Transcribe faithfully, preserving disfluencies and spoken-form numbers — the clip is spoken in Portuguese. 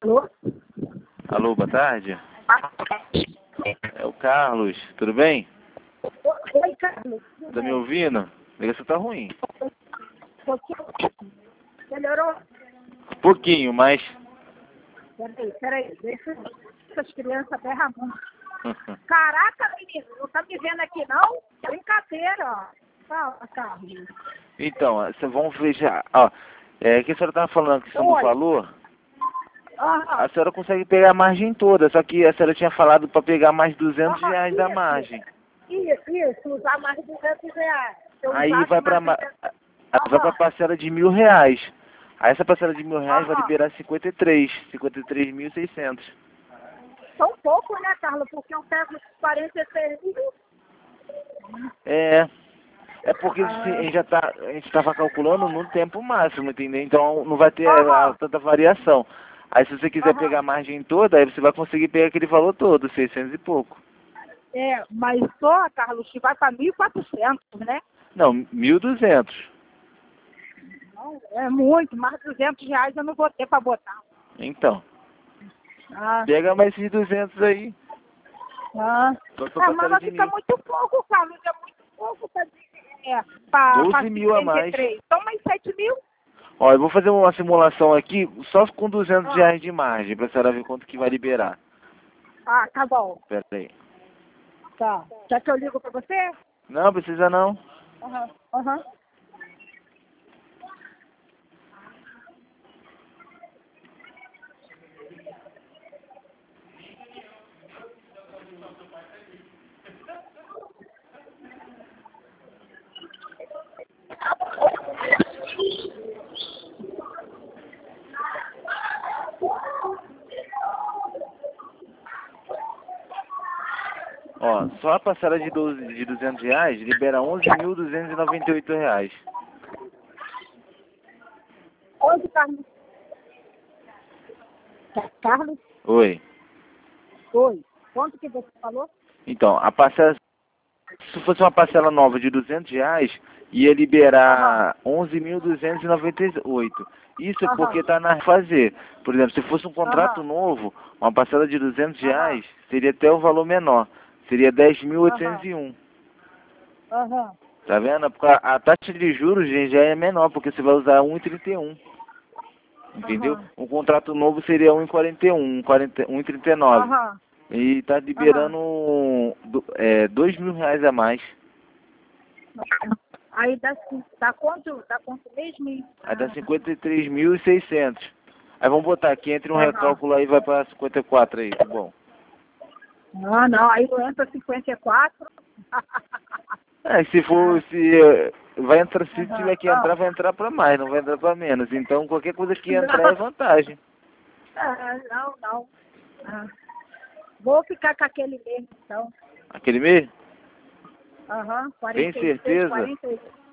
Alô? Alô, boa tarde. É o Carlos, tudo bem? Oi, Carlos. Tá me ouvindo? A ligação tá ruim. Melhorou? Um pouquinho, mas... Peraí, peraí. Deixa essas crianças berram muito. Caraca, menino, não tá me vendo aqui não? Brincadeira, ó. Fala, Carlos. Então, vocês vão ver já. Ó, é que a senhora tava falando a questão do Oi. valor. Aham. A senhora consegue pegar a margem toda, só que a senhora tinha falado para pegar mais duzentos Aham, reais da isso. margem. Isso, isso, usar mais de duzentos reais. Se eu Aí usasse vai para mais vai duzentos... para Aham. parcela de mil reais. Aí essa parcela de mil reais vai Aham. liberar cinquenta e três, cinquenta e três mil e seiscentos. São pouco, né, Carlos? Porque eu pego quarenta e seis mil. É, é porque Ah. se- a gente já tá, a gente estava calculando no tempo máximo, entendeu? Então não vai ter a- Aham. tanta variação. Aí se você quiser Aham. pegar a margem toda, aí você vai conseguir pegar aquele valor todo, seiscentos e pouco. É, mas só, Carlos, que vai para mil e quatrocentos, né? Não, mil e duzentos. Não, é muito, mais duzentos reais eu não vou ter para botar. Então, Ah, pega mais esses duzentos aí. ah. Só pra É, mas parcela vai de ficar mil. muito pouco, Carlos, é muito pouco para é, para doze mil a mais. Então, mais sete mil? Ó, eu vou fazer uma simulação aqui só com duzentos Ah, reais de margem, pra senhora ver quanto que vai liberar. ah, tá bom. Pera aí. Tá. Quer que eu ligo para você? Não, precisa não. Aham, aham. Ó, só a parcela de, doze, de duzentos reais libera onze mil duzentos e noventa e oito reais. Onde, Carlos? Carlos? Oi. Oi. Quanto que você falou? Então, a parcela, se fosse uma parcela nova de duzentos reais, ia liberar onze mil duzentos e noventa e oito. Isso é Aham. porque está na fazer. Por exemplo, se fosse um contrato Aham. novo, uma parcela de duzentos Aham. reais seria até o valor menor. Seria dez mil oitocentos Aham. e um. Aham. Tá vendo? Porque a a taxa de juros gente, já é menor, porque você vai usar um vírgula trinta e um. Entendeu? Aham. Um contrato novo seria um vírgula quarenta e um, um vírgula trinta e nove. Aham. E tá liberando do- é, dois mil reais a mais. Aí dá, cin- dá quanto? Dá quanto mesmo? Aí dá cinquenta e três mil e seiscentos. Aí vamos botar aqui, entre um Aham. recálculo aí vai para cinquenta e quatro aí, tá bom? Ah, não, aí não entra cinquenta e quatro. É, se for, se eh, vai entrar, se Aham. tiver que entrar, vai entrar para mais, não vai entrar para menos. Então qualquer coisa que entrar Não. é vantagem. Ah, não, não. Ah. Vou ficar com aquele mesmo, então. Aquele mês? Aham, Tem quarenta e seis, certeza? quarenta e oito.